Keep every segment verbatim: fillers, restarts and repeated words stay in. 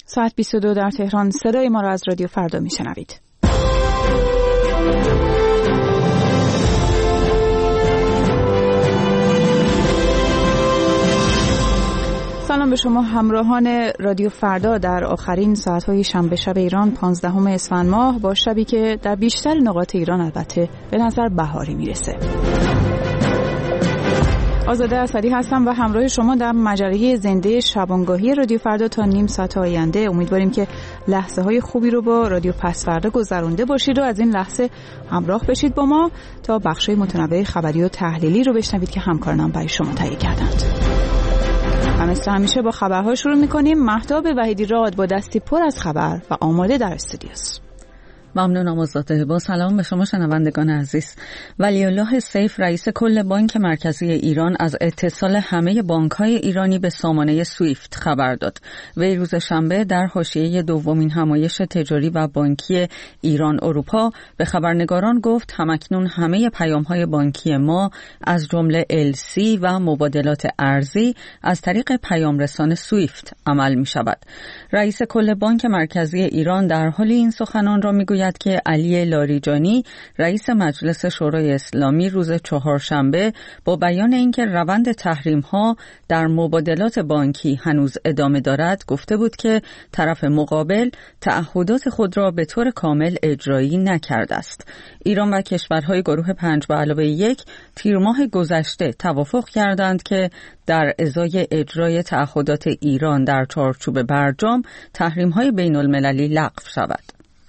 ساعت بیست و دو در تهران. صدای ما را از رادیو فردا میشنوید. سلام به شما همراهان رادیو فردا در آخرین ساعت‌های شنبه شب ایران پانزدهم اسفند ماه، با شبی که در بیشتر نقاط ایران البته به نظر بهاری میرسه. آزاده اسدی هستم و همراه شما در مجله زنده شبانگاهی رادیو فردا تا نیم ساعت آینده. امیدواریم که لحظه های خوبی رو با رادیو پس فردا گذرونده باشید و از این لحظه همراه بشید با ما تا بخش‌های متنوع خبری و تحلیلی رو بشنوید که همکارانم برای شما تهیه کردند. و مثل همیشه با خبرها شروع می‌کنیم. مهتاب وحیدی راد با دستی پر از خبر و آماده در استودیوست. ممنونم آزاده. با سلام به شما شنوندگان عزیز. ولی الله سیف رئیس کل بانک مرکزی ایران از اتصال همه بانک‌های ایرانی به سامانه سویفت خبر داد. وی روز شنبه در حاشیه دومین همایش تجاری و بانکی ایران اروپا به خبرنگاران گفت همکنون همه پیام‌های بانکی ما از جمله ال سی و مبادلات ارزی از طریق پیامرسان سویفت عمل می‌شود. رئیس کل بانک مرکزی ایران در حال این سخنان را می‌گوید که علی لاریجانی رئیس مجلس شورای اسلامی روز چهارشنبه با بیان اینکه روند تحریم‌ها در مبادلات بانکی هنوز ادامه دارد گفته بود که طرف مقابل تعهدات خود را به طور کامل اجرایی نکرده است. ایران و کشورهای گروه پنج به علاوه یک تیر ماه گذشته توافق کردند که در ازای اجرای تعهدات ایران در چارچوب برجام تحریم‌های بین‌المللی لغو شود.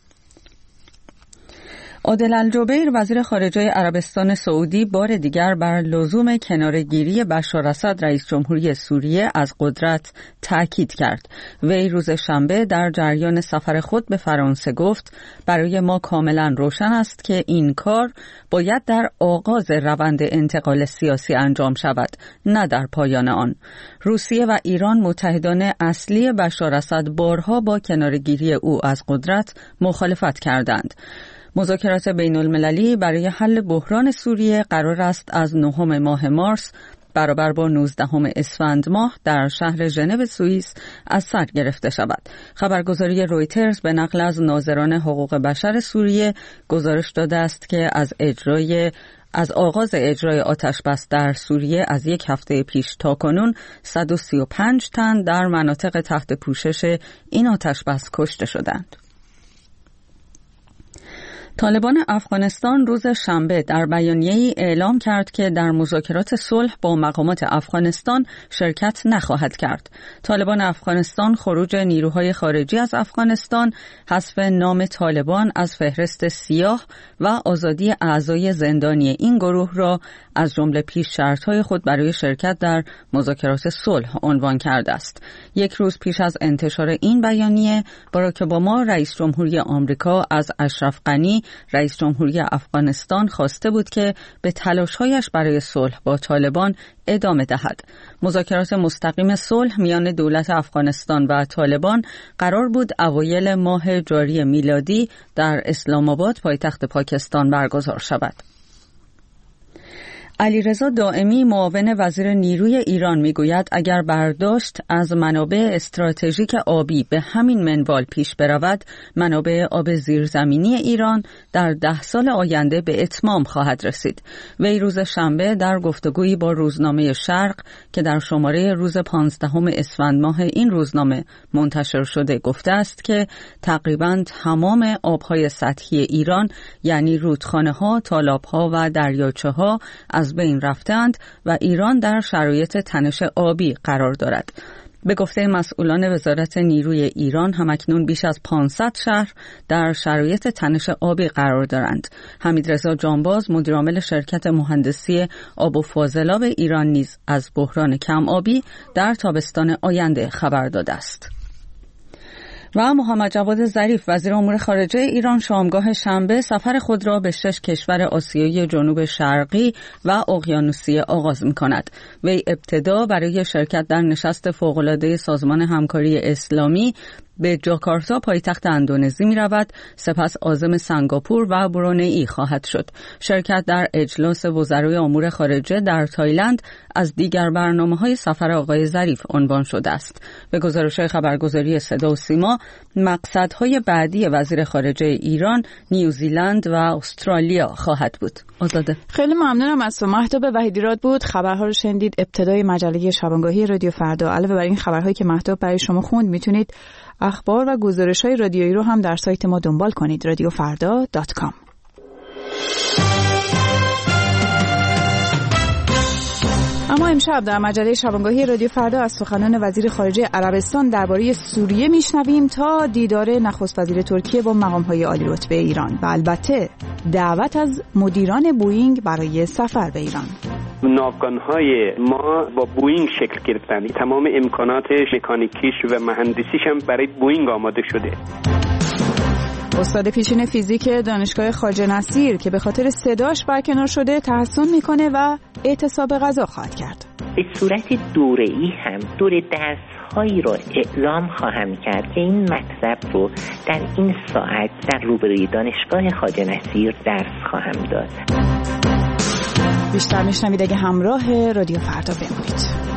عادل الجبیر وزیر خارجه عربستان سعودی بار دیگر بر لزوم کناره‌گیری بشار اسد رئیس جمهوری سوریه از قدرت تاکید کرد. وی روز شنبه در جریان سفر خود به فرانسه گفت برای ما کاملا روشن است که این کار باید در آغاز روند انتقال سیاسی انجام شود، نه در پایان آن. روسیه و ایران متحدان اصلی بشار اسد بارها با کناره‌گیری او از قدرت مخالفت کردند. مذاکرات بین المللی برای حل بحران سوریه قرار است از نهم ماه مارس برابر با نوزدهم اسفند ماه در شهر ژنو سوئیس از سر گرفته شود. خبرگزاری رویترز به نقل از ناظران حقوق بشر سوریه گزارش داده است که از اجرای از آغاز اجرای آتش بس در سوریه از یک هفته پیش تا کنون صد و سی و پنج تن در مناطق تحت پوشش این آتش بس کشته شدند. طالبان افغانستان روز شنبه در بیانیه‌ای اعلام کرد که در مذاکرات صلح با مقامات افغانستان شرکت نخواهد کرد. طالبان افغانستان خروج نیروهای خارجی از افغانستان، حذف نام طالبان از فهرست سیاه و آزادی اعضای زندانی این گروه را از جمله پیش شرط‌های خود برای شرکت در مذاکرات صلح عنوان کرده است. یک روز پیش از انتشار این بیانیه، باراک اوباما رئیس جمهوری آمریکا از اشرف غنی رئیس جمهوری افغانستان خواسته بود که به تلاش‌هایش برای صلح با طالبان ادامه دهد. مذاکرات مستقیم صلح میان دولت افغانستان و طالبان قرار بود اوایل ماه جاری میلادی در اسلام آباد پایتخت پاکستان برگزار شود. علیرضا دائمی معاون وزیر نیروی ایران میگوید اگر برداشت از منابع استراتژیک آبی به همین منوال پیش برود، منابع آب زیرزمینی ایران در ده سال آینده به اتمام خواهد رسید. وی روز شنبه در گفتگویی با روزنامه شرق که در شماره روز پانزدهم اسفند ماه این روزنامه منتشر شده گفته است که تقریباً تمام آبهای سطحی ایران یعنی رودخانه‌ها، تالاب‌ها و دریاچه‌ها از بین رفتند و ایران در شرایط تنش آبی قرار دارد. به گفته مسئولان وزارت نیروی ایران همکنون بیش از پانصد شهر در شرایط تنش آبی قرار دارند. حمیدرضا جانباز مدیرعامل شرکت مهندسی آب و فاضلاب ایران نیز از بحران کم آبی در تابستان آینده خبر داده است. و محمد جواد ظریف وزیر امور خارجه ایران شامگاه شنبه سفر خود را به شش کشور آسیای جنوب شرقی و اقیانوسیه آغاز می‌کند. وی ابتدا برای شرکت در نشست فوق‌العاده سازمان همکاری اسلامی به جاکارتا پایتخت اندونزی می رود، سپس عازم سنگاپور و برونئی خواهد شد. شرکت در اجلاس وزرای امور خارجه در تایلند از دیگر برنامه‌های سفر آقای ظریف عنوان شده است. به گزارش خبرگزاری صدا و سیما، مقصدهای بعدی وزیر خارجه ایران نیوزیلند و استرالیا خواهد بود. آزاده. خیلی ممنونم از تو. مهتاب وحیدی‌راد بود. خبرها رو شنیدید ابتدای مجله شبانگاهی رادیو فردا. علاوه بر این خبرهایی که مهتاب برای شما خوند، میتونید اخبار و گزارش‌های رادیویی رو هم در سایت ما دنبال کنید، رادیو فردا دات کام. اما امشب در مجله شبانگاهی رادیو فردا از سخنان وزیر خارجه عربستان درباره سوریه میشنویم تا دیدار نخست وزیر ترکیه با مقام‌های عالی رتبه ایران و البته دعوت از مدیران بوئینگ برای سفر به ایران. ناوگان‌های ما با بوئینگ شکل گرفتند. تمام امکانات مکانیکیش و مهندسیش هم برای بوئینگ آماده شده. استاد پیشین فیزیک دانشگاه خواجه نصیر که به خاطر صداش برکنار شده تحسن میکنه و اعتصاب غذا خواهد کرد. به صورت دوره‌ای هم دور درس‌هایی رو اعلام خواهم کرد که این مطلب رو در این ساعت در روبروی دانشگاه خواجه نصیر درس خواهم داد. بیشتر میشنوید اگه همراه رادیو فردا بمونید.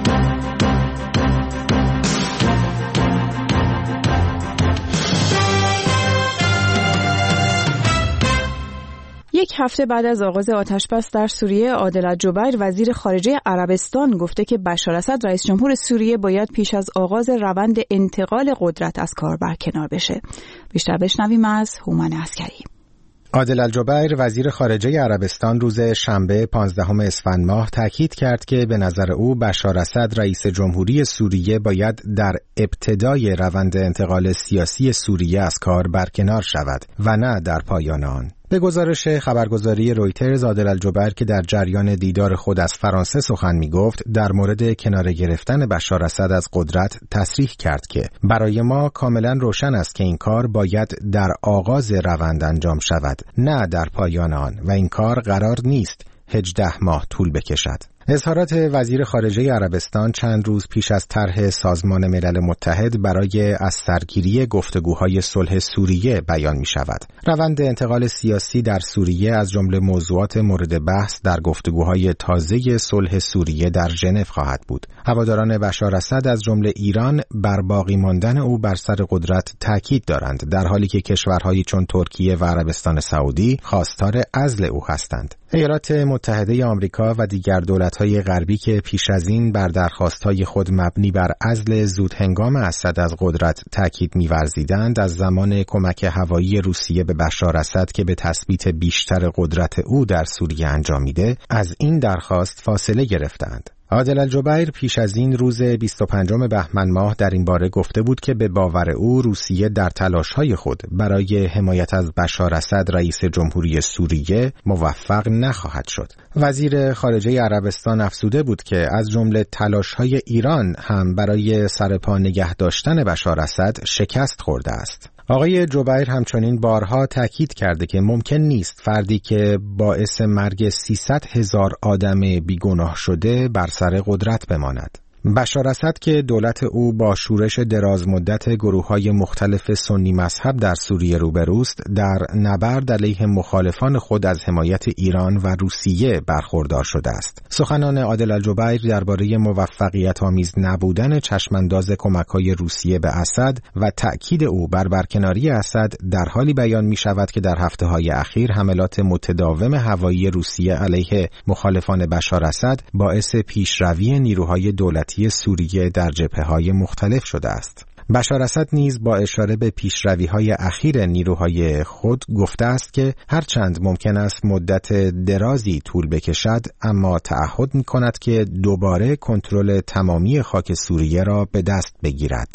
یک هفته بعد از آغاز آتشبس در سوریه، عادل الجبیر وزیر خارجه عربستان گفته که بشار اسد رئیس جمهور سوریه باید پیش از آغاز روند انتقال قدرت از کار برکنار بشه. بیشتر بشنویم از هومن عسکری. عادل الجبیر وزیر خارجه عربستان روز شنبه پانزدهم اسفند ماه تاکید کرد که به نظر او بشار اسد رئیس جمهوری سوریه باید در ابتدای روند انتقال سیاسی سوریه از کار برکنار شود و نه در پایان آن. به گزارش خبرگزاری رویترز، عادل الجبیر که در جریان دیدار خود از فرانسه سخن می گفت، در مورد کنار گرفتن بشار اسد از قدرت تصریح کرد که برای ما کاملا روشن است که این کار باید در آغاز روند انجام شود، نه در پایان آن، و این کار قرار نیست هجده ماه طول بکشد. اظهارات وزیر خارجه عربستان چند روز پیش از طرح سازمان ملل متحد برای از سرگیری گفتگوهای صلح سوریه بیان می شود. روند انتقال سیاسی در سوریه از جمله موضوعات مورد بحث در گفتگوهای تازه صلح سوریه در ژنو خواهد بود. هواداران بشار اسد از جمله ایران بر باقی ماندن او بر سر قدرت تاکید دارند، در حالی که کشورهایی چون ترکیه و عربستان سعودی خواستار عزل او هستند. ایالات متحده آمریکا و دیگر دولت‌های غربی که پیش از این بر درخواست‌های خود مبنی بر عزل زودهنگام اسد از قدرت تاکید می‌ورزیدند، از زمان کمک هوایی روسیه به بشار اسد که به تثبیت بیشتر قدرت او در سوریه انجامیده، از این درخواست فاصله گرفتند. عادل الجبیر پیش از این روز بیست و پنجم بهمن ماه در این باره گفته بود که به باور او روسیه در تلاش‌های خود برای حمایت از بشار اسد رئیس جمهوری سوریه موفق نخواهد شد. وزیر خارجه عربستان افزوده بود که از جمله تلاش‌های ایران هم برای سرپا نگه داشتن بشار اسد شکست خورده است. آقای جبیر همچنین بارها تاکید کرده که ممکن نیست فردی که باعث مرگ سیصد هزار آدم بیگناه شده بر سر قدرت بماند. بشار اسد که دولت او با شورش دراز مدت گروه‌های مختلف سنی مذهب در سوریه روبروست، در نبرد علیه مخالفان خود از حمایت ایران و روسیه برخوردار شده است. سخنان عادل الجبیر درباره موفقیت آمیز نبودن چشمانداز کمک‌های روسیه به اسد و تأکید او بر برکناری اسد در حالی بیان می‌شود که در هفته‌های اخیر حملات متداوم هوایی روسیه علیه مخالفان بشار اسد باعث پیشروی نیروهای دولتی سوریه در جبهه‌های مختلف شده است. بشار اسد نیز با اشاره به پیشروی‌های اخیر نیروهای خود گفته است که هرچند ممکن است مدت درازی طول بکشد، اما تعهد می‌کند که دوباره کنترل تمامی خاک سوریه را به دست بگیرد.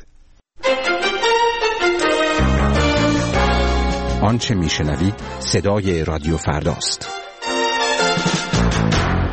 آنچه می‌شنوید صدای رادیو فرداست. اما در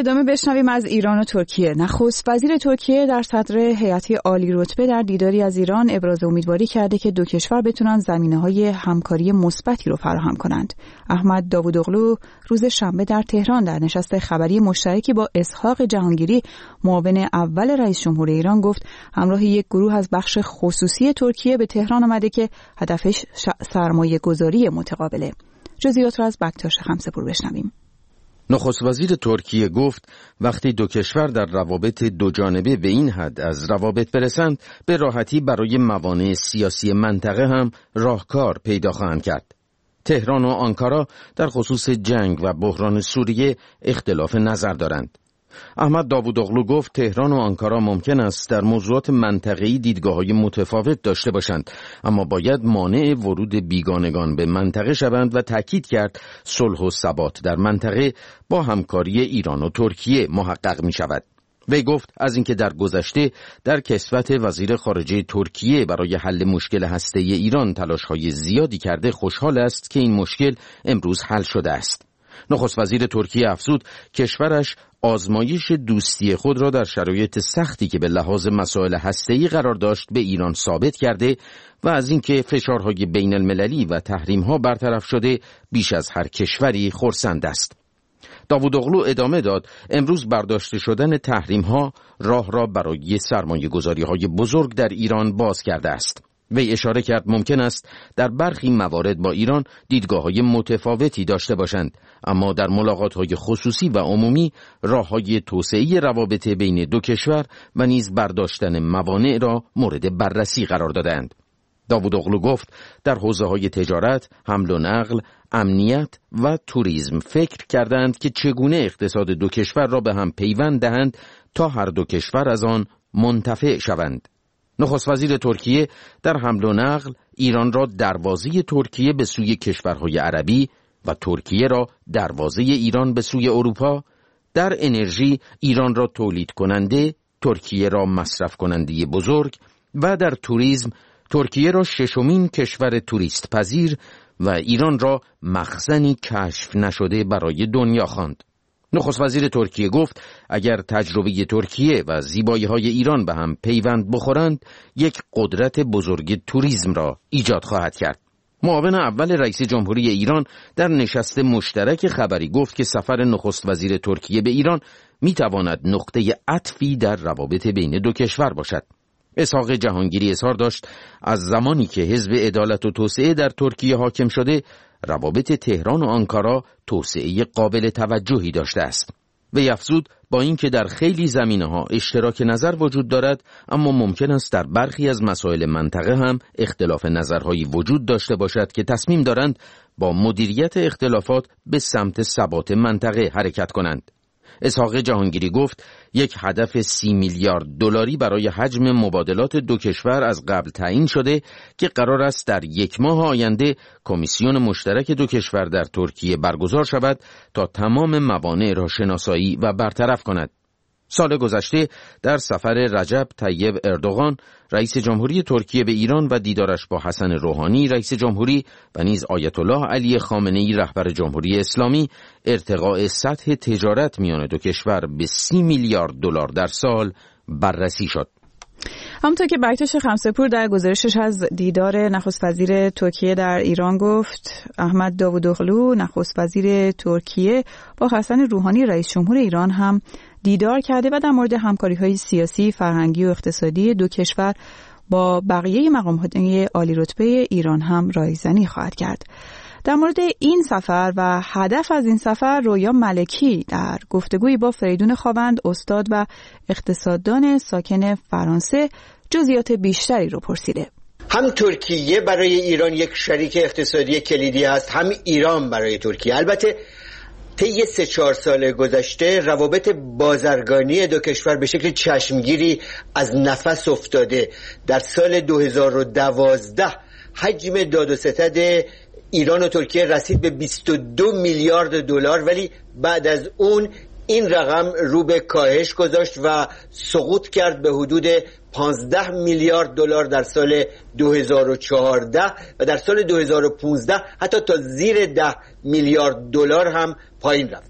ادامه بشنویم از ایران و ترکیه. نخست وزیر ترکیه در صدر هیئتی عالی رتبه در دیداری از ایران ابراز امیدواری کرده که دو کشور بتونن زمینه‌های همکاری مثبتی رو فراهم کنند. احمد داوودوغلو روز شنبه در تهران در نشست خبری مشترکی با اسحاق جهانگیری معاون اول رئیس جمهور ایران گفت همراه یک گروه از بخش خصوصی ترکیه به تهران آمده که هدفش سرمایه‌گذاری متقابله. جزئیات را از بکتاش خمسه‌پور بشنویم. نخست وزیر ترکیه گفت وقتی دو کشور در روابط دو جانبه به این حد از روابط برسند به راحتی برای موانع سیاسی منطقه هم راهکار پیدا خواهند کرد. تهران و آنکارا در خصوص جنگ و بحران سوریه اختلاف نظر دارند. احمد داوودوغلو گفت تهران و آنکارا ممکن است در موضوعات منطقه‌ای دیدگاه‌های متفاوت داشته باشند، اما باید مانع ورود بیگانگان به منطقه شوند و تاکید کرد صلح و ثبات در منطقه با همکاری ایران و ترکیه محقق می شود. وی گفت از اینکه در گذشته در کسوت وزیر خارجه ترکیه برای حل مشکل هسته‌ای ایران تلاش‌های زیادی کرده خوشحال است که این مشکل امروز حل شده است. نخست وزیر ترکیه افزود کشورش آزمایش دوستی خود را در شرایط سختی که به لحاظ مسائل هسته‌ای قرار داشت به ایران ثابت کرده و از اینکه فشارهای بین المللی و تحریم‌ها برطرف شده بیش از هر کشوری خرسند است. داوودوغلو ادامه داد امروز برداشته شدن تحریم‌ها راه را برای سرمایه‌گذاری‌های بزرگ در ایران باز کرده است. وی اشاره کرد ممکن است در برخی موارد با ایران دیدگاه‌های متفاوتی داشته باشند، اما در ملاقات‌های خصوصی و عمومی راه‌های توسعه روابط بین دو کشور و نیز برداشتن موانع را مورد بررسی قرار دادند. داوودوغلو گفت در حوزه‌های تجارت، حمل و نقل، امنیت و توریسم فکر کردند که چگونه اقتصاد دو کشور را به هم پیوند دهند تا هر دو کشور از آن منتفع شوند. نخست وزیر ترکیه در حمل و نقل ایران را دروازه ترکیه به سوی کشورهای عربی و ترکیه را دروازه ایران به سوی اروپا، در انرژی ایران را تولید کننده، ترکیه را مصرف کننده بزرگ و در توریسم ترکیه را ششمین کشور توریست پذیر و ایران را مخزنی کشف نشده برای دنیا خواند. نخست وزیر ترکیه گفت اگر تجربه ترکیه و زیبایی‌های ایران به هم پیوند بخورند یک قدرت بزرگ توریسم را ایجاد خواهد کرد. معاون اول رئیس جمهوری ایران در نشست مشترک خبری گفت که سفر نخست وزیر ترکیه به ایران می‌تواند نقطه عطفی در روابط بین دو کشور باشد. اسحاق جهانگیری اظهار داشت از زمانی که حزب عدالت و توسعه در ترکیه حاکم شده روابط تهران و آنکارا توسعه قابل توجهی داشته است. وی افزود با اینکه در خیلی زمینه‌ها اشتراک نظر وجود دارد، اما ممکن است در برخی از مسائل منطقه هم اختلاف نظرهایی وجود داشته باشد که تصمیم دارند با مدیریت اختلافات به سمت ثبات منطقه حرکت کنند. اسحاق جهانگیری گفت یک هدف سی میلیارد دلاری برای حجم مبادلات دو کشور از قبل تعیین شده که قرار است در یک ماه آینده کمیسیون مشترک دو کشور در ترکیه برگزار شود تا تمام موانع را شناسایی و برطرف کند. سال گذشته در سفر رجب طیب اردوغان رئیس جمهوری ترکیه به ایران و دیدارش با حسن روحانی رئیس جمهوری و نیز آیت الله علی خامنه‌ای رهبر جمهوری اسلامی ارتقاء سطح تجارت میان دو کشور به سی میلیارد دلار در سال بررسی شد. همونطور که بکتاش خمسه‌پور در گزارشش از دیدار نخست وزیر ترکیه در ایران گفت، احمد داوودوغلو نخست وزیر ترکیه با حسن روحانی رئیس جمهور ایران هم دیدار کرده و در مورد همکاری‌های سیاسی، فرهنگی و اقتصادی دو کشور با بقیه مقام‌های عالی رتبه ایران هم رایزنی خواهد کرد. در مورد این سفر و هدف از این سفر رویا ملکی در گفتگویی با فریدون خاوند استاد و اقتصاددان ساکن فرانسه جزئیات بیشتری رو پرسیده. هم ترکیه برای ایران یک شریک اقتصادی کلیدی است، هم ایران برای ترکیه. البته طی سه چهار سال گذشته روابط بازرگانی دو کشور به شکل چشمگیری از نفس افتاده. در سال دو هزار و دوازده حجم داد و ستد ایران و ترکیه رسید به بیست و دو میلیارد دلار، ولی بعد از اون این رقم رو به کاهش گذاشت و سقوط کرد به حدود پانزده میلیارد دلار در سال دو هزار و چهارده و در سال دو هزار و پانزده حتی تا زیر ده میلیارد دلار هم پایین رفت.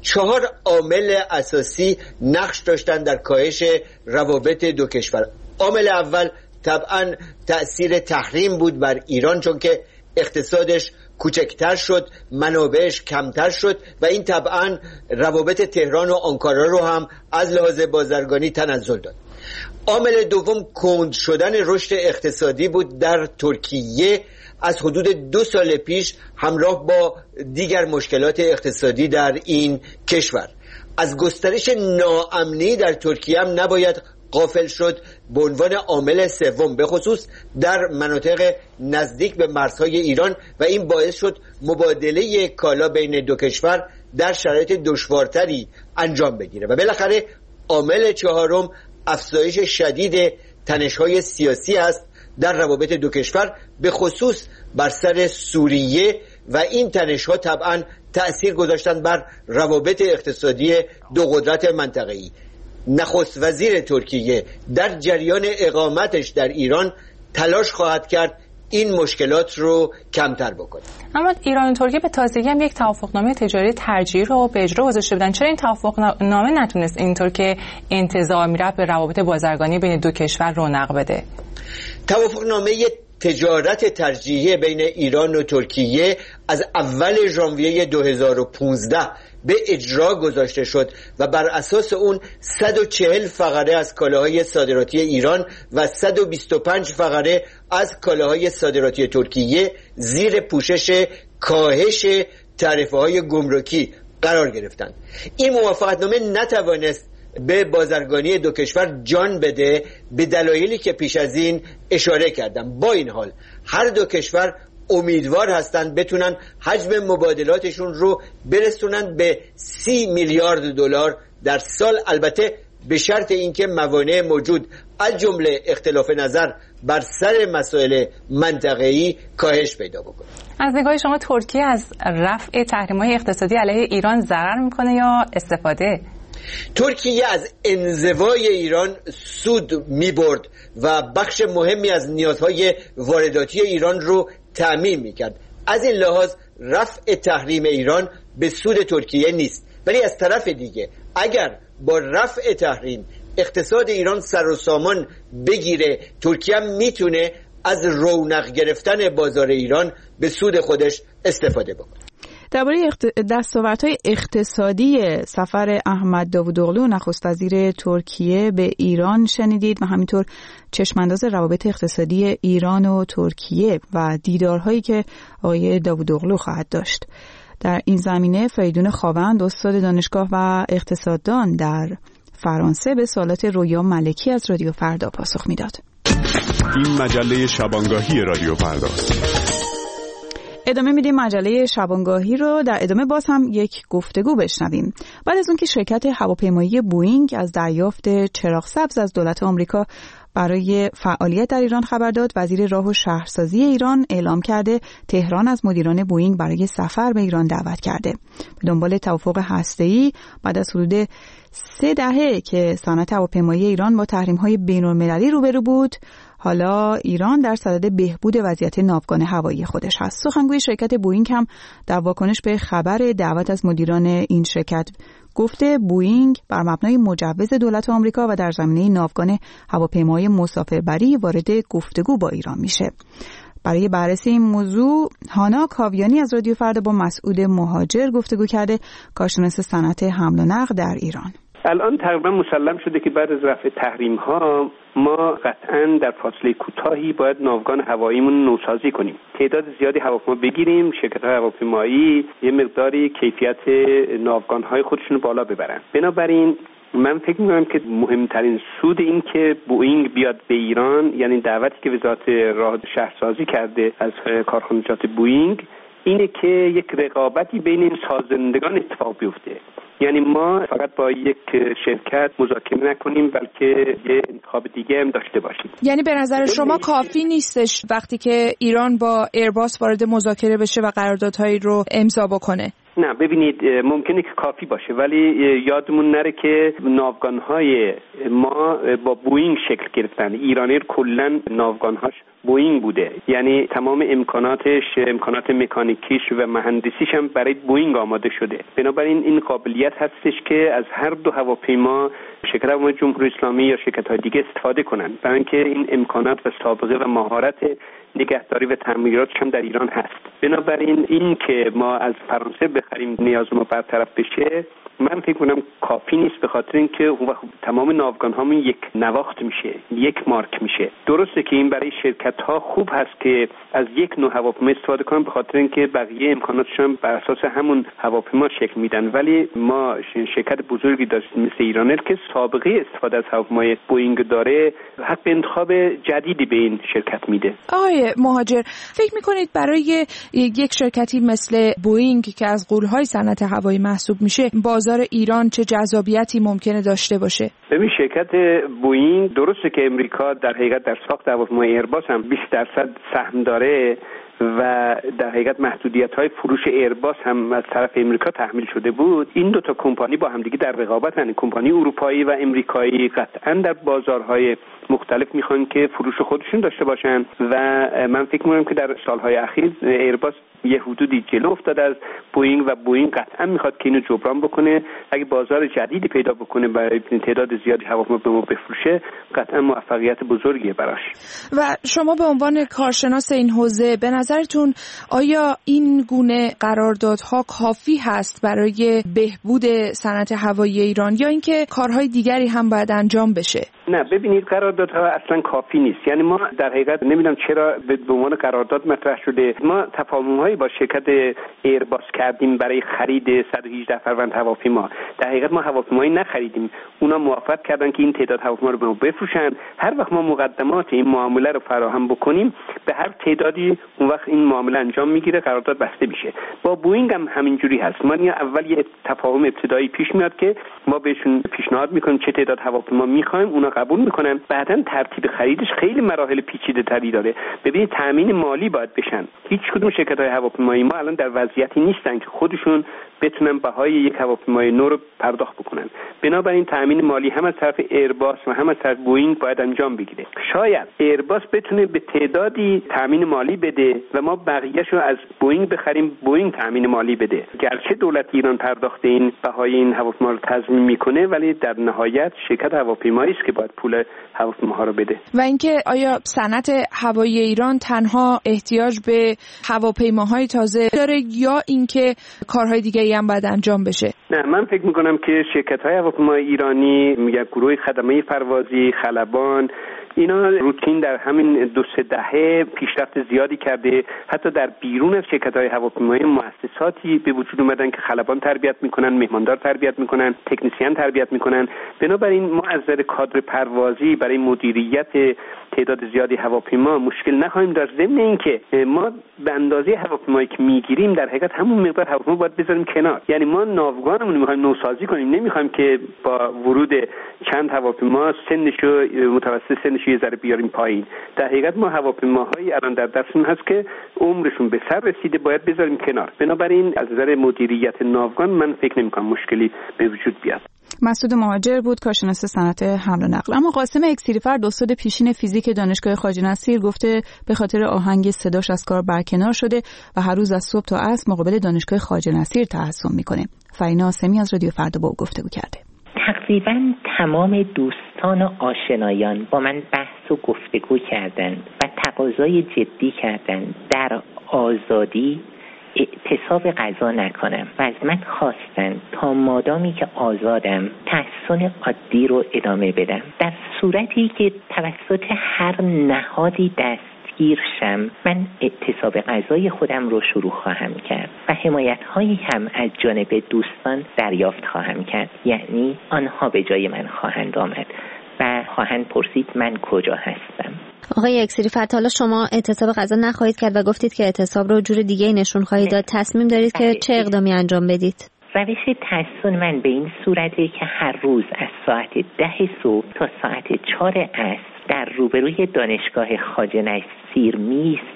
چهار عامل اساسی نقش داشتن در کاهش روابط دو کشور. عامل اول طبعا تأثیر تحریم بود بر ایران، چون که اقتصادش کوچکتر شد، منابعش کمتر شد و این طبعا روابط تهران و آنکارا رو هم از لحاظ بازرگانی تنزل داد. عامل دوم کند شدن رشد اقتصادی بود در ترکیه از حدود دو سال پیش همراه با دیگر مشکلات اقتصادی در این کشور. از گسترش ناامنی در ترکیه هم نباید غافل شد به عنوان عامل سوم، به خصوص در مناطق نزدیک به مرزهای ایران، و این باعث شد مبادله کالا بین دو کشور در شرایط دشوارتری انجام بگیره. و بالاخره عامل چهارم افزایش شدید تنش‌های سیاسی است در روابط دو کشور، به خصوص بر سر سوریه، و این تنش‌ها طبعاً تأثیر گذاشتن بر روابط اقتصادی دو قدرت منطقه‌ای. نخست وزیر ترکیه در جریان اقامتش در ایران تلاش خواهد کرد این مشکلات رو کمتر بکنه. اما ایران و ترکیه به تازگی هم یک توافقنامه تجاری ترجیحی رو به اجرا گذاشته بودن. چرا این توافقنامه نتونست اینطور که انتظار میرفت به روابط بازرگانی بین دو کشور رونق بده؟ توافقنامه تجارت ترجیحی بین ایران و ترکیه از اول ژانویه دو هزار و پانزده به اجرا گذاشته شد و بر اساس اون صد و چهل فقره از کالاهای صادراتی ایران و صد و بیست و پنج فقره از کالاهای صادراتی ترکیه زیر پوشش کاهش تعرفه‌های گمرکی قرار گرفتند. این موافقتنامه نتوانست به بازرگانی دو کشور جان بده به دلایلی که پیش از این اشاره کردم. با این حال هر دو کشور امیدوار هستند بتونن حجم مبادلاتشون رو برسونن به سی میلیارد دلار در سال، البته به شرط اینکه موانع موجود از جمله اختلاف نظر بر سر مسائل منطقه‌ای کاهش پیدا بکنه. از نگاه شما ترکیه از رفع تحریم‌های اقتصادی علیه ایران ضرر میکنه یا استفاده؟ ترکیه از انزوای ایران سود می‌برد و بخش مهمی از نیازهای وارداتی ایران رو تأمین می‌کرد. از این لحاظ رفع تحریم ایران به سود ترکیه نیست، ولی از طرف دیگه اگر با رفع تحریم اقتصاد ایران سر و سامان بگیره، ترکیه میتونه از رونق گرفتن بازار ایران به سود خودش استفاده بکنه. درباره دستاوردهای اقتصادی سفر احمد داوودوغلو نخست وزیر ترکیه به ایران شنیدید و همینطور چشمانداز روابط اقتصادی ایران و ترکیه و دیدارهایی که آقای داوودوغلو خواهد داشت. در این زمینه فریدون خاوند استاد دانشگاه و اقتصاددان در فرانسه به سوالات رویا ملکی از رادیو فردا پاسخ میداد. این مجله شبانگاهی رادیو فردا. ادامه میدیم مجله شبانگاهی رو. در ادامه باز هم یک گفتگو بشنویم. بعد از اون که شرکت هواپیمایی بوئینگ از دریافت چراغ سبز از دولت آمریکا برای فعالیت در ایران خبر داد، وزیر راه و شهرسازی ایران اعلام کرده تهران از مدیران بوئینگ برای سفر به ایران دعوت کرده. به دنبال توافق هسته‌ای بعد از حدود سه دهه که صنعت هواپیمایی ایران با تحریم‌های بین‌المللی روبرو بود، حالا ایران در صدد بهبود وضعیت ناوگان هوایی خودش هست. سخنگوی شرکت بوئینگ هم در واکنش به خبر دعوت از مدیران این شرکت گفته بوئینگ بر مبنای مجوز دولت آمریکا و در زمینه ناوگان هواپیمای مسافربری وارد گفتگو با ایران میشه. برای بررسی این موضوع هانا کاویانی از رادیو فردا با مسعود مهاجر گفتگو کرده، کارشناس صنعت حمل و نقل در ایران. الان تقریبا مسلم شده که بعد از رفع تحریم ها ما قطعاً در فاصله کوتاهی باید ناوگان هواییمون نوسازی کنیم، تعداد زیادی هواپیما بگیریم، شرکت‌های هواپیمایی یه مقداری کیفیت ناوگان‌های خودشون بالا ببرن. بنابراین من فکر می‌کنم که مهمترین سود این که بوئینگ بیاد به ایران، یعنی دعوتی که وزارت راه شهرسازی کرده از کارخانجات بوئینگ، اینه که یک رقابتی بین این سازندگان اتفاق بیفته. یعنی ما فقط با یک شرکت مذاکره نکنیم بلکه یه انتخاب دیگه هم داشته باشیم. یعنی به نظر شما کافی نیستش وقتی که ایران با ایرباس وارد مذاکره بشه و قراردادهایی رو امضا بکنه؟ نه ببینید، ممکنه که کافی باشه ولی یادمون نره که ناوگان‌های ما با بوئینگ شکل گرفتن. ایرانی کلاً ناوگان‌هاش بوئینگ بوده، یعنی تمام امکاناتش، امکانات مکانیکیش و مهندسیش هم برای بوئینگ آماده شده. بنابراین این قابلیت هستش که از هر دو هواپیما شرکت هواپیمای جمهوری اسلامی یا شرکت‌های دیگه استفاده کنن، برای اینکه این امکانات و سابقه و مهارت نگهداری و تعمیراتش هم در ایران هست. بنابراین این که ما از فرانسه بخریم نیاز ما برطرف بشه، من فکر کنم کافی نیست، به خاطر اینکه اون وقت تمام ناوگان‌هامون یک نواخت میشه، یک مارک میشه. درسته که این برای شرکت‌ها خوب هست که از یک نوع هواپیما استفاده کنن، به خاطر اینکه بقیه امکاناتشون بر اساس همون هواپیما شکل میدن، ولی ما شرکت بزرگی داشتیم مثل ایرانر که سابقه استفاده از هواپیمای بوئینگ داره، حق انتخاب جدیدی به این شرکت میده. آقای مهاجر، فکر میکنید برای یک شرکتی مثل بوئینگ که از غول‌های صنعت هوایی محسوب میشه، بازار ایران چه جذابیتی ممکنه داشته باشه؟ ببین، شرکت بوئینگ درسته که امریکا در حقیقت در ساخت هواپیمای ایرباس هم بیست درصد سهم داره و در حقیقت محدودیت‌های فروش ایرباس هم از طرف امریکا تحمیل شده بود. این دو تا کمپانی با هم دیگه در رقابتن. کمپانی اروپایی و امریکایی قطعاً در بازارهای مختلف میخوان که فروش خودشون داشته باشن و من فکر می‌کنم که در سالهای اخیر ایرباس یه حدودی جلو افتاد از بوئینگ و بوئینگ قطعاً میخواد که اینو جبران بکنه. اگه بازار جدیدی پیدا بکنه برای تعداد زیادی هواپیما به ما بفروشه، قطعاً موفقیت بزرگیه براش. و شما به عنوان کارشناس این حوزه، به نظرتون آیا این گونه قراردادها کافی هست برای بهبود صنعت هوایی ایران یا اینکه کارهای دیگری هم باید انجام بشه؟ نه، ببینید، قراردادها اصلا کافی نیست. یعنی ما در حقیقت نمیدونم چرا به عنوان قرارداد مطرح شده. ما تفاهم‌هایی با شرکت ایرباس کردیم برای خرید صد و هجده فروند هواپیما. در حقیقت ما هواپیمایی نخریدیم، اونا موافقت کردن که این تعداد هواپیما رو به ما بفروشن. هر وقت ما مقدمات این معامله رو فراهم بکنیم، به هر تعدادی اون وقت این معامله انجام میگیره، قرارداد بسته میشه. با بوئینگ هم همینجوری هست. ما اول یه تفاهم ابتدایی پیش میاد که ما بهشون پیشنهاد میکنیم چه تعداد هواپیما میخوایم، اونا قبول میکنن. بعدن ترتیب خریدش خیلی مراحل پیچیده تری داره. ببینید، تامین مالی باید بشن. هیچ کدوم شرکت‌های هواپیمایی ما الان در وضعیتی نیستن که خودشون بتونن بهای یک هواپیمای نو رو پرداخت بکنن. بنابراین تامین مالی هم از طرف ایرباس و هم از طرف بوئینگ باید انجام بگیره. شاید ایرباس بتونه به تعدادی تامین مالی بده و ما بقیه‌شو از بوئینگ بخریم، بوئینگ تامین مالی بده. گرچه دولت ایران پرداخت این بهای این هواپیما رو تضمین میکنه، ولی در نهایت شرکت هواپیمایی است که باید پول هواپیماها رو بده. و اینکه آیا صنعت هوایی ایران تنها احتیاج به هواپیماهای تازه داره یا اینکه کارهای دیگه‌ای هم باید انجام بشه؟ نه، من فکر میکنم که شرکت‌های هواپیمای ایرانی، یک گروه خدمه پروازی، خلبان، اینا روتین در همین دو سه دهه پیشرفت زیادی کرده. حتی در بیرون از شرکت‌های هواپیمایی مؤسساتی به وجود اومدن که خلبان تربیت میکنن، مهماندار تربیت میکنن، تکنسین تربیت میکنن. بنابراین ما از نظر کادر پروازی برای مدیریت تعداد زیادی هواپیما مشکل نخواهیم داشت. ضمن اینکه ما به اندازه هواپیمایی که میگیریم در حقیقت همون مقدار هواپیما باید بذاریم کنار. یعنی ما ناوگانمون میخوایم نوسازی کنیم، نمیخوایم که با ورود چند هواپیما سنشو متوسط سنش یه ذره بیاریم پایین. در حقیقت ما هواپیماهایی الان در دستمون هست که عمرشون به سر رسیده، باید بذاریم کنار. بنابراین از نظر مدیریت ناوگان من فکر نمی‌کنم مشکلی به وجود بیاد. مسعود مهاجر بود، کارشناس صنعت حمل و نقل. اما قاسم اکسیریفرد، استاد پیشین فیزیک دانشگاه خواجه نصیر، گفته به خاطر آهنگ صداش از کار برکنار شده و هر روز از صبح تا عصر مقابل دانشگاه خواجه نصیر تحصیل میکنه. فرینا سمی از رادیو فردا با او گفتگو کرده. تقریبا تمام دوستان و آشنایان با من بحث و گفتگو کردند و تقاضای جدی کردند در آزادی اعتصاب غذا نکنم و از من خواستن تا مادامی که آزادم تحصیل عادی رو ادامه بدم. در صورتی که توسط هر نهادی دستگیر شم، من اعتصاب غذای خودم رو شروع خواهم کرد و حمایت هایی هم از جانب دوستان دریافت خواهم کرد. یعنی آنها به جای من خواهند آمد و خواهند پرسید من کجا هستم. آقای اکسیریفرد، حالا شما اعتصاب غذا نخواهید کرد و گفتید که اعتصاب رو جور دیگه نشون خواهید داد. تصمیم دارید که چه اقدامی انجام بدید؟ روش تحصیل من به این صورته که هر روز از ساعت ده صبح تا ساعت چهار عصر در روبروی دانشگاه خواجه نصیر می ایستم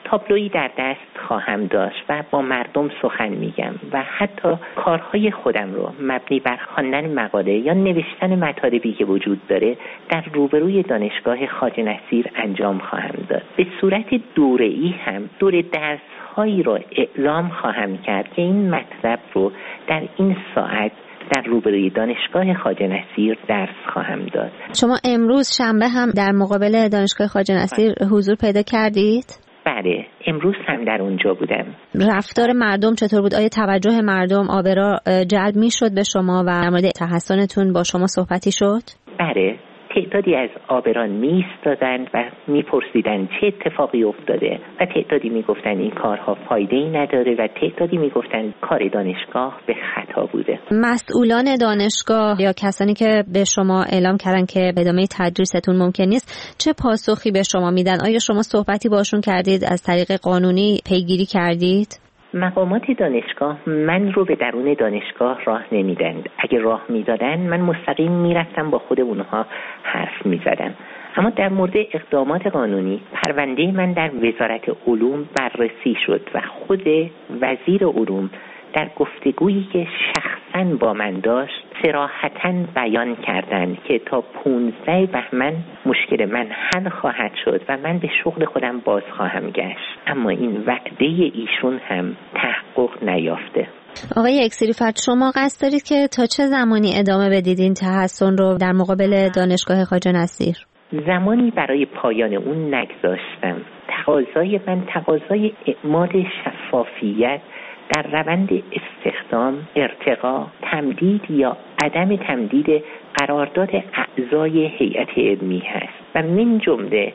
تابلویی در دست خواهم داشت و با مردم سخن میگم و حتی کارهای خودم رو مبنی بر خواندن مقاله یا نوشتن مطالبی که وجود داره در روبروی دانشگاه خواجه نصیر انجام خواهم داد. به صورت دوره‌ای هم دوره درس هایی را اعلام خواهم کرد که این مطلب رو در این ساعت در روبروی دانشگاه خواجه نصیر درس خواهم داد. شما امروز شنبه هم در مقابل دانشگاه خواجه نصیر حضور پیدا کردید؟ بله، امروز هم در اونجا بودم. رفتار مردم چطور بود؟ آیا توجه مردم آبرا جلب می شد به شما و در مورد تحسنتون با شما صحبتی شد؟ بله، تعدادی از آبران می ایستادند و می پرسیدند چه اتفاقی افتاده و تعدادی می گفتند این کارها فایده‌ای نداره و تعدادی می گفتند کار دانشگاه به خطا بوده. مسئولان دانشگاه یا کسانی که به شما اعلام کردن که ادامه تدریستون ممکن نیست چه پاسخی به شما میدن؟ آیا شما صحبتی باشون کردید؟ از طریق قانونی پیگیری کردید؟ مقامات دانشگاه من رو به درون دانشگاه راه نمیدند. اگه راه میدادن من مستقیم میرفتم با خود اونها حرف میزدم. اما در مورد اقدامات قانونی پرونده من در وزارت علوم بررسی شد و خود وزیر علوم در گفتگویی که شخصاً با من داشت صراحتاً بیان کردند که تا پانزده بهمن مشکل من حل خواهد شد و من به شغل خودم باز خواهم گشت. اما این وعده ایشون هم تحقق نیافته. آقای اکسیریفرد، شما قصد دارید که تا چه زمانی ادامه بدید این تحسن رو در مقابل دانشگاه خواجه نصیر؟ زمانی برای پایان اون نگذاشتم. تقاضای من تقاضای اعمال شفافیت در روند استخدام، ارتقا، تمدید یا عدم تمدید قرارداد اعضای هیئت علمی هست و من جمله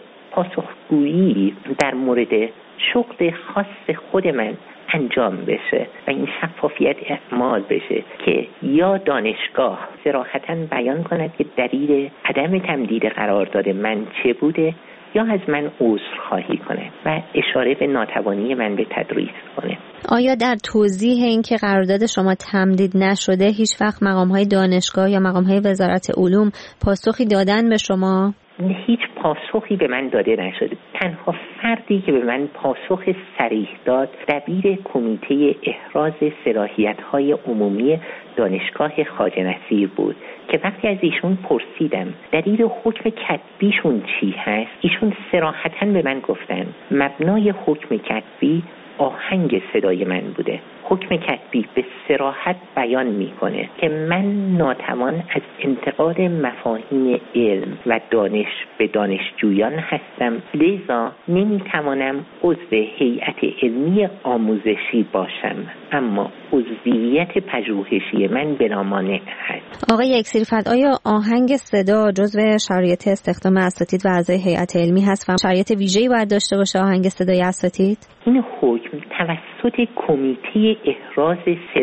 پاسخگویی در مورد شغل خاص خود من انجام بشه و این شفافیت اعمال بشه که یا دانشگاه صراحتاً بیان کند که دلیل عدم تمدید قرارداد من چه بوده یا از من عذرخواهی کنه و اشاره به ناتوانی من به تدریس کنه. آیا در توضیح این که قرارداد شما تمدید نشده هیچ وقت مقام‌های دانشگاه یا مقام‌های وزارت علوم پاسخی دادن به شما؟ هیچ پاسخی به من داده نشده. تنها فردی که به من پاسخ صریح داد دبیر کمیته احراز صلاحیت‌های عمومی دانشگاه خواجه نصیر بود که وقتی از ایشون پرسیدم دلیل حکم کتبیشون چی هست، ایشون صراحتاً به من گفتن مبنای حکم کتبی آهنگ صدای من بوده. حکم کتبی به صراحت بیان میکنه که من ناتوان از انتقال مفاهیم علم و دانش به دانشجویان هستم، لذا نمیتوانم عضو هیئت علمی آموزشی باشم، اما عضویت پژوهشی من بلا مانع هست. آقای اکسیریفرد، آیا آهنگ صدا جزو شرایط استخدام اساتید و اعضای هیئت علمی هست و شرایط ویژه‌ای باید داشته باشه آهنگ صدای اساتید؟ این حکم توسط کمیته احراز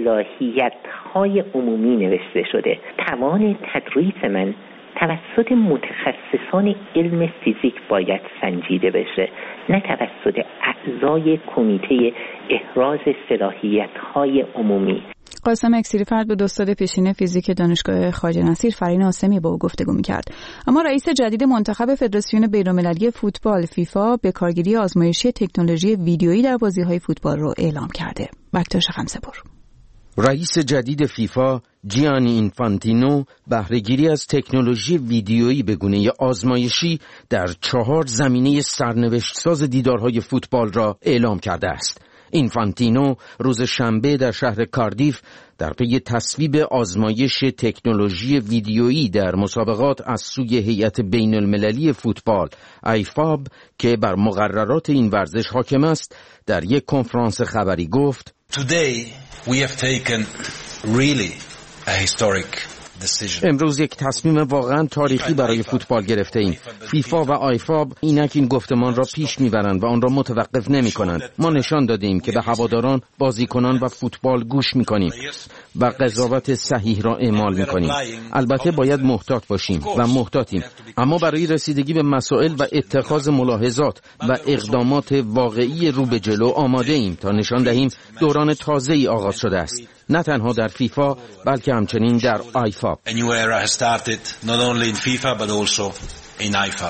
صلاحیت‌های عمومی نوشته شده. توان تدریس من توسط متخصصان علم فیزیک باید سنجیده بشه، نه توسط اعضای کمیته احراز صلاحیت‌های عمومی. قاسم اکسیریفرد بود، استاد پیشین فیزیک دانشگاه خواجه نصیر. فرین آسمی با او گفتگو می‌کرد. اما رئیس جدید منتخب فدراسیون بین‌المللی فوتبال فیفا به کارگیری آزمایشی تکنولوژی ویدیویی در بازی‌های فوتبال رو اعلام کرده. بکتاش خمسه‌پور. رئیس جدید فیفا جیانی اینفانتینو بهره‌گیری از تکنولوژی ویدیویی به گونه آزمایشی در چهار زمینه سرنوشت‌ساز دیدارهای فوتبال را اعلام کرده است. اینفانتینو روز شنبه در شهر کاردیف در پی تصویب آزمایش تکنولوژی ویدیویی در مسابقات از سوی هیئت بین المللی فوتبال آیفاب که بر مقررات این ورزش حاکم است در یک کنفرانس خبری گفت: Today we have taken really a historic امروز یک تصمیم واقعا تاریخی برای فوتبال گرفته ایم. فیفا و آیفاب اینک این گفتمان را پیش میبرند و آن را متوقف نمی کنند. ما نشان دادیم که به هواداران، بازیکنان و فوتبال گوش میکنیم و قضاوت صحیح را اعمال میکنیم. البته باید محتاط باشیم و محتاطیم، اما برای رسیدگی به مسائل و اتخاذ ملاحظات و اقدامات واقعی رو به جلو آماده ایم تا نشان دهیم دوران تازه‌ای آغاز شده است، نه تنها در فیفا بلکه همچنین در آیفاب.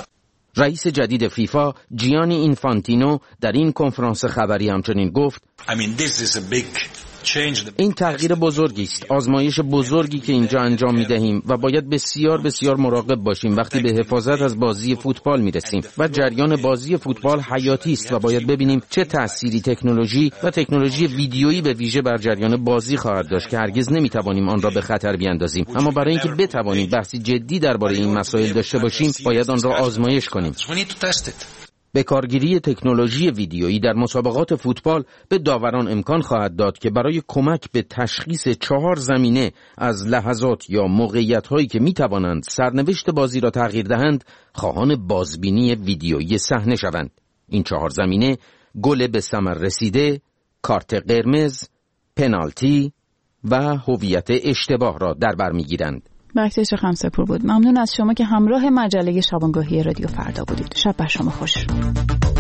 رئیس جدید فیفا جیانی اینفانتینو در این کنفرانس خبری همچنین گفت I mean, this is a big این تغییر بزرگی است، آزمایش بزرگی که اینجا انجام می‌دهیم و باید بسیار بسیار مراقب باشیم وقتی به حفاظت از بازی فوتبال می‌رسیم و جریان بازی فوتبال حیاتی است و باید ببینیم چه تأثیری تکنولوژی و تکنولوژی ویدیویی به ویژه بر جریان بازی خواهد داشت که هرگز نمی‌توانیم آن را به خطر بیاندازیم. اما برای اینکه بتوانیم بحثی جدی درباره این مسائل داشته باشیم باید آن را آزمایش کنیم. به کارگیری تکنولوژی ویدیویی در مسابقات فوتبال به داوران امکان خواهد داد که برای کمک به تشخیص چهار زمینه از لحظات یا موقعیت‌هایی که می‌توانند سرنوشت بازی را تغییر دهند، خواهان بازبینی ویدیویی صحنه شوند. این چهار زمینه گل به ثمر رسیده، کارت قرمز، پنالتی و هویت اشتباه را در بر می‌گیرند. بکتش خمسپور بود. ممنون از شما که همراه مجله شبانگاهی رادیو فردا بودید. شب بر شما خوش.